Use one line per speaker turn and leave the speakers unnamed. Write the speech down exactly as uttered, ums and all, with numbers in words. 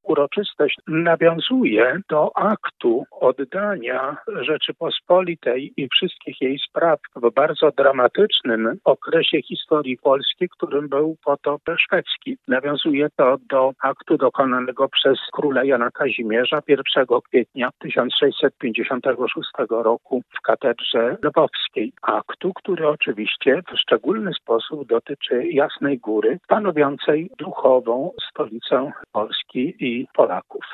uroczystość nawiązuje do aktu oddania Rzeczypospolitej i wszystkich jej spraw w bardzo dramatycznym okresie historii Polski, którym był potop szwedzki. Nawiązuje to do aktu dokonanego przez króla Jana Kazimierza pierwszego kwietnia tysiąc sześćset pięćdziesiątego szóstego roku w katedrze lwowskiej. Aktu, który oczywiście w szczególny sposób dotyczy Jasnej Góry, stanowiącej duchową stolicę Polski i Polaków.